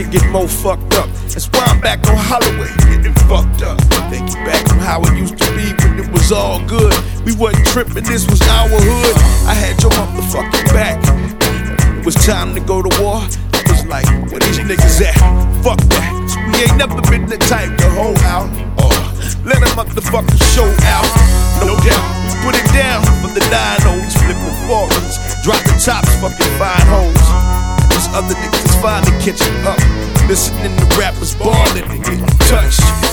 shit get more fucked up. That's why I'm back on Holloway, getting fucked up. Thinking back on how it used to be when it was all good. We wasn't tripping, this was our hood. I had your motherfucking back. It was time to go to war. It was like, where these niggas at? Fuck that. We ain't never been the type to hold out. Let a motherfucker show out. No doubt, we put it down for the 9-0s, flipping foreigns, dropping tops, fucking fine hoes. These other niggas finally catching up, listening to rappers ballin' and getting touched.